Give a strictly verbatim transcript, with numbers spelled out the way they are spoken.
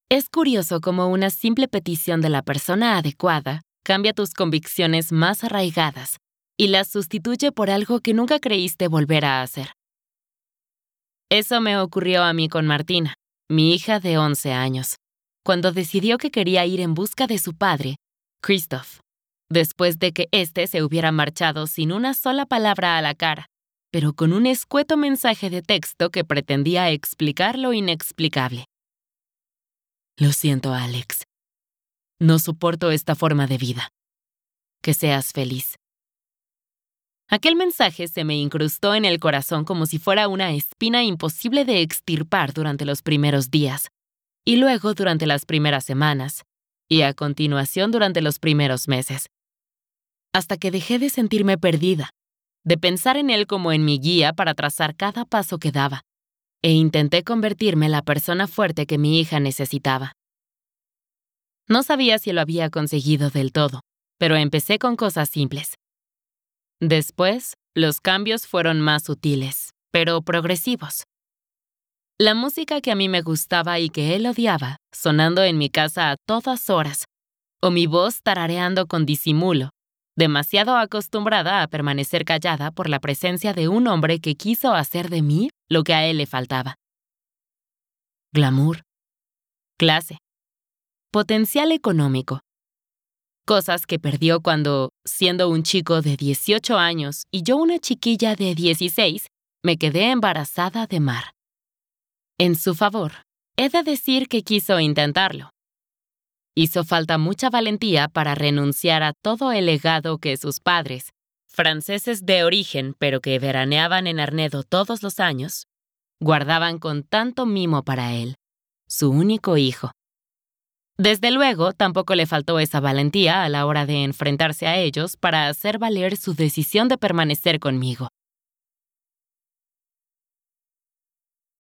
Es curioso cómo una simple petición de la persona adecuada cambia tus convicciones más arraigadas y las sustituye por algo que nunca creíste volver a hacer. Eso me ocurrió a mí con Martina, mi hija de once años, cuando decidió que quería ir en busca de su padre, Christoph, después de que éste se hubiera marchado sin una sola palabra a la cara, pero con un escueto mensaje de texto que pretendía explicar lo inexplicable. Lo siento, Alex. No soporto esta forma de vida. Que seas feliz. Aquel mensaje se me incrustó en el corazón como si fuera una espina imposible de extirpar durante los primeros días, y luego durante las primeras semanas, y a continuación durante los primeros meses. Hasta que dejé de sentirme perdida, de pensar en él como en mi guía para trazar cada paso que daba, e intenté convertirme en la persona fuerte que mi hija necesitaba. No sabía si lo había conseguido del todo, pero empecé con cosas simples. Después, los cambios fueron más sutiles, pero progresivos. La música que a mí me gustaba y que él odiaba, sonando en mi casa a todas horas, o mi voz tarareando con disimulo, demasiado acostumbrada a permanecer callada por la presencia de un hombre que quiso hacer de mí lo que a él le faltaba. Glamour, clase, potencial económico. Cosas que perdió cuando, siendo un chico de dieciocho años y yo una chiquilla de dieciséis, me quedé embarazada de Mar. En su favor, he de decir que quiso intentarlo. Hizo falta mucha valentía para renunciar a todo el legado que sus padres, franceses de origen pero que veraneaban en Arnedo todos los años, guardaban con tanto mimo para él, su único hijo. Desde luego, tampoco le faltó esa valentía a la hora de enfrentarse a ellos para hacer valer su decisión de permanecer conmigo.